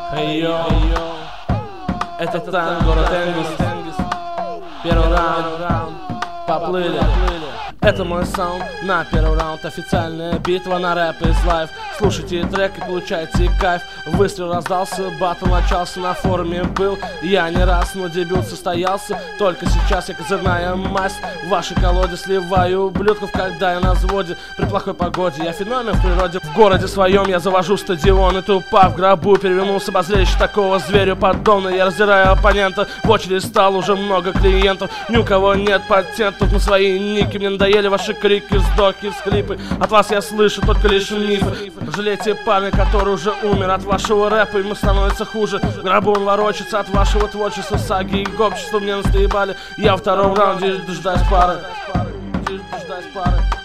Эй-йо, это танго, город Энгельс. Первый раунд, поплыли. Это мой саунд на первый раунд. Официальная битва на рэп из лайв. Слушайте трек и получайте кайф. Выстрел раздался, батл начался, на форуме был я не раз, но дебют состоялся. Только сейчас я козырная масть в вашей колоде сливаю ублюдков, когда я на взводе. При плохой погоде я феномен в природе. В городе своем я завожу стадион и тупа в гробу перевернулся обозрелище такого зверю подобно. Я раздираю оппонента, в очередь стал уже много клиентов. Ни у кого нет патентов на свои ники. Мне надоели ваши крики, вздохи, всхлипы. От вас я слышу только лишь мифы. Жалейте парня, который уже умер от вашего рэпа, ему становится хуже. В гробу он ворочается от вашего творчества, саги и общества мне настоебали. Я во втором раунде дождаюсь пары.